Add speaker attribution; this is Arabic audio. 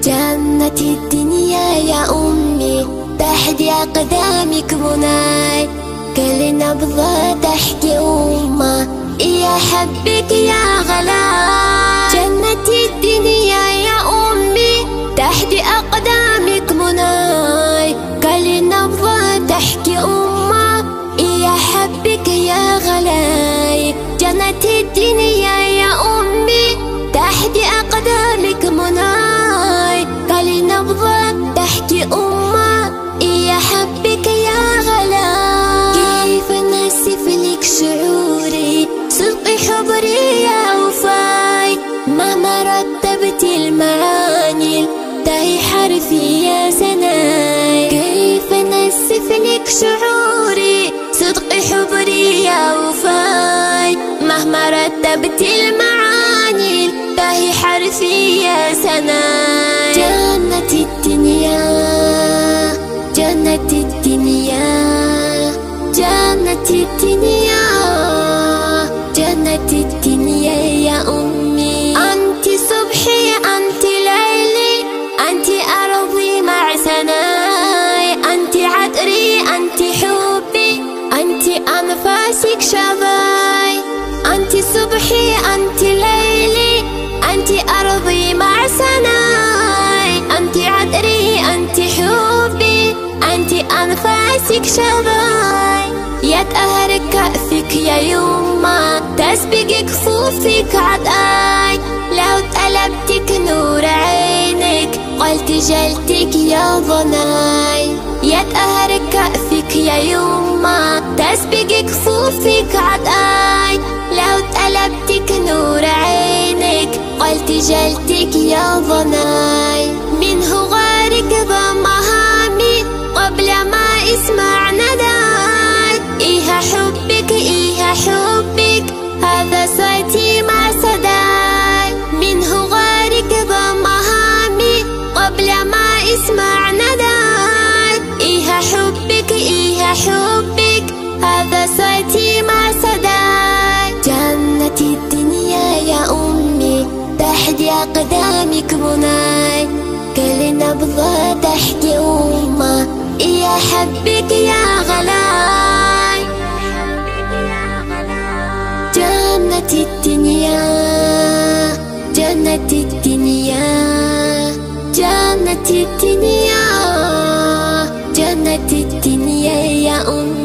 Speaker 1: جنة الدنيا يا أمي تحت أقدامك مناي، كل نبضة تحكي أمة يا حبك يا غلاي. جنة الدنيا يا أمي تحت أقدامك مناي، كل نبضة تحكي أمة يا حبك يا غلاي. جنة الدنيا يا أمي تحت أقدامك مناي، كل نبضة تحكي أمة يا حبك يا غلاي. كيف نسف لك شعوري صدق حبري يا وفاي، مهما رتبت المعاني تهي حرفي يا سناي. كيف نسف لك شعوري صدق حبري يا وفاي، مهما رتبت المعاني تهي حرفي يا سناي. جنة الدنيا جنة الدنيا جنة الدنيا جنة الدنيا يا أمي. أنت صبحي أنت ليلي أنت أرضي مع سناي، أنت عطري أنت حبي أنت أنفاسك شظاي. أنت صبحي أنت ليلي أنت أرضي مع سناي، أنت عطري أنت حبي أنت أنفاسك شظاي. يا تقهر كأفك يا يما تسبق كفوفك عطاي، لو طلبتك نور عينك قلت جلتك يا ضناي. يا تقهر كأفك يا يما تسبق كفوفك عطاي، لو طلبتك نور عينك قلت جلتك يا ضناي. منه غارك ضمهامي قبل ما اسمع نداي، إيها حبك إيها حبك هذا صوتي مع صداي. منه غارك ضمهامي قبل ما اسمع نداي، إيها حبك إيها حبك هذا صوتي مع صداي. جنة الدنيا يا أمي تحت أقدامك مناي، كل نبضة تحكي أمة يا حبك يا غلاي. جنة الدنيا جنة الدنيا جنة الدنيا جنة الدنيا يا أمي.